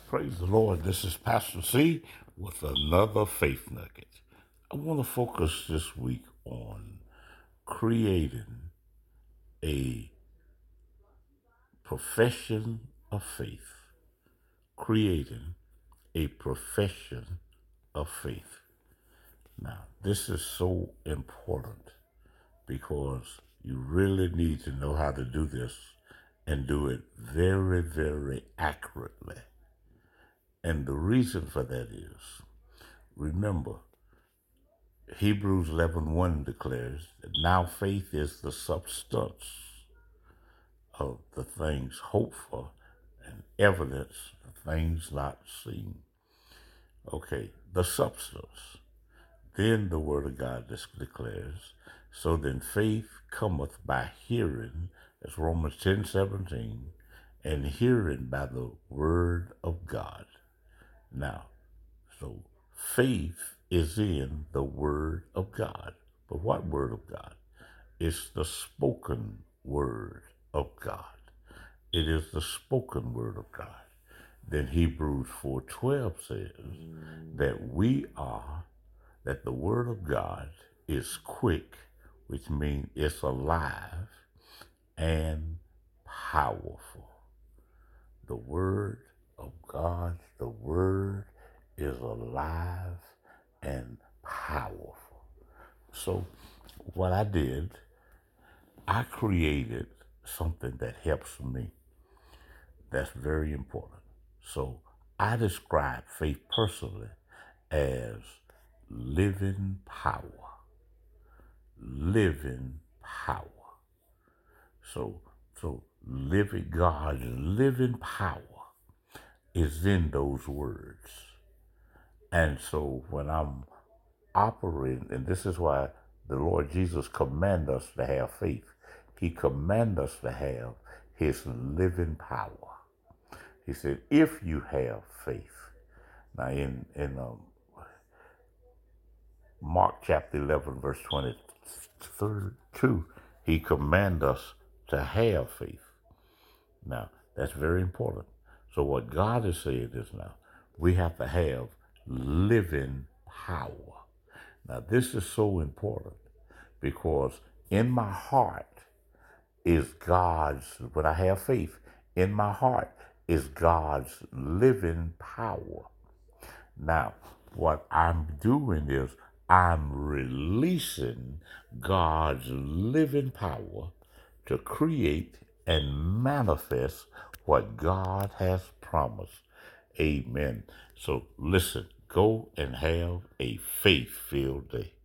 Praise the Lord. This is Pastor C with another Faith Nugget. I want to focus this week on creating a profession of faith. Creating a profession of faith. Now, this is so important because you really need to know how to do this and do it very, very accurately. And the reason for that is, remember, Hebrews 11:1 declares that now faith is the substance of the things hoped for and evidence of things not seen. Okay, the substance. Then the word of God declares, so then faith cometh by hearing, as Romans 10:17, and hearing by the word of God. Now, so faith is in the word of God. But what word of God? It's the spoken word of God. It is the spoken word of God. Then Hebrews 4:12 says that the word of God is quick, which means it's alive and powerful. The word of God, the word is alive and powerful. So what I did, I created something that helps me. That's very important. So I describe faith personally as living power. Living power. So living God's living power is in those words. And so when I'm operating, and this is why the Lord Jesus commands us to have faith. He commands us to have his living power. He said, if you have faith. Now in Mark chapter 11, verse 22, he commands us to have faith. Now, that's very important. So what God is saying is now, we have to have living power. Now, this is so important because in my heart is when I have faith, in my heart is God's living power. Now, what I'm doing is I'm releasing God's living power to create and manifest what God has promised. Amen. So listen, go and have a faith-filled day.